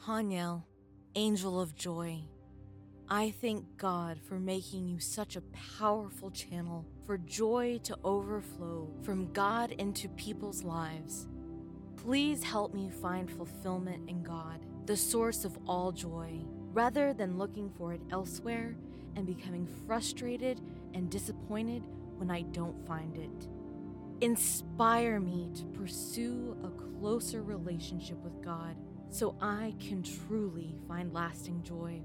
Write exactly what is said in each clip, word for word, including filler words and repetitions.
Haniel, Angel of Joy, I thank God for making you such a powerful channel for joy to overflow from God into people's lives. Please help me find fulfillment in God, the source of all joy, rather than looking for it elsewhere and becoming frustrated and disappointed when I don't find it. Inspire me to pursue a closer relationship with God so I can truly find lasting joy.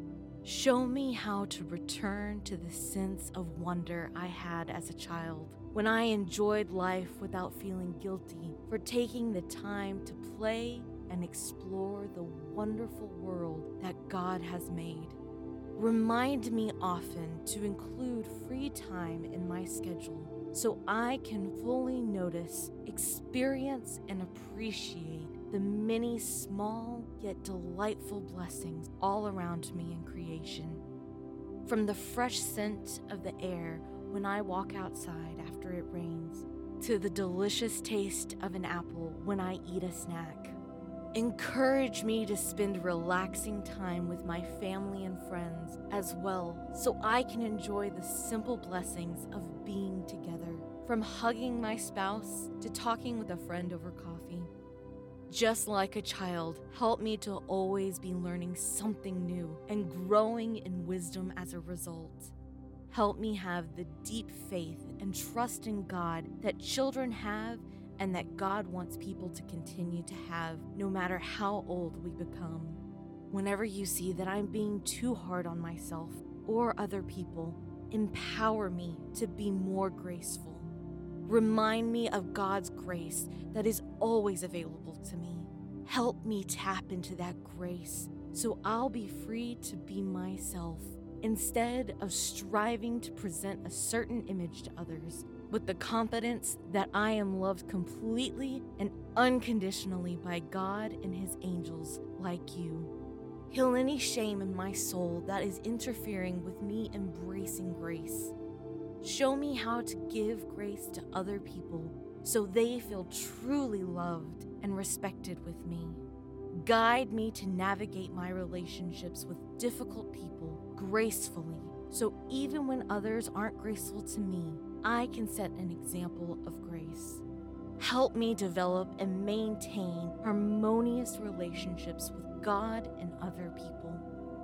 Show me how to return to the sense of wonder I had as a child, when I enjoyed life without feeling guilty for taking the time to play and explore the wonderful world that God has made. Remind me often to include free time in my schedule so I can fully notice, experience, and appreciate the many small yet delightful blessings all around me in creation. From the fresh scent of the air when I walk outside after it rains, to the delicious taste of an apple when I eat a snack. Encourage me to spend relaxing time with my family and friends as well, so I can enjoy the simple blessings of being together, from hugging my spouse to talking with a friend over coffee. Just like a child, help me to always be learning something new and growing in wisdom as a result. Help me have the deep faith and trust in God that children have and that God wants people to continue to have, no matter how old we become. Whenever you see that I'm being too hard on myself or other people, empower me to be more graceful. Remind me of God's grace that is always available to me. Help me tap into that grace so I'll be free to be myself instead of striving to present a certain image to others, with the confidence that I am loved completely and unconditionally by God and His angels like you. Heal any shame in my soul that is interfering with me embracing grace. Show me how to give grace to other people so they feel truly loved and respected with me. Guide me to navigate my relationships with difficult people gracefully, so even when others aren't graceful to me, I can set an example of grace. Help me develop and maintain harmonious relationships with God and other people.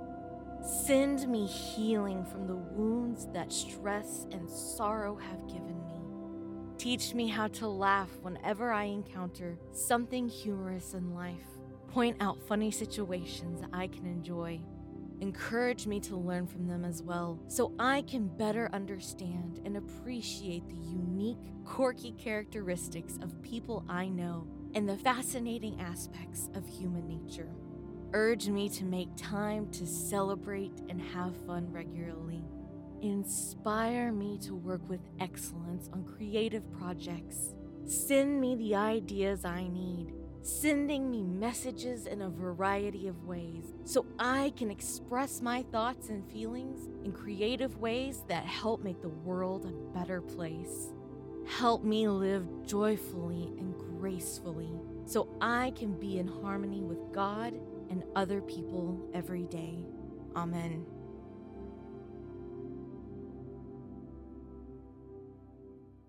Send me healing from the wounds that stress and sorrow have given me. Teach me how to laugh whenever I encounter something humorous in life. Point out funny situations I can enjoy. Encourage me to learn from them as well, so I can better understand and appreciate the unique, quirky characteristics of people I know and the fascinating aspects of human nature. Urge me to make time to celebrate and have fun regularly. Inspire me to work with excellence on creative projects. Send me the ideas I need, sending me messages in a variety of ways so I can express my thoughts and feelings in creative ways that help make the world a better place. Help me live joyfully and gracefully so I can be in harmony with God and other people every day. Amen.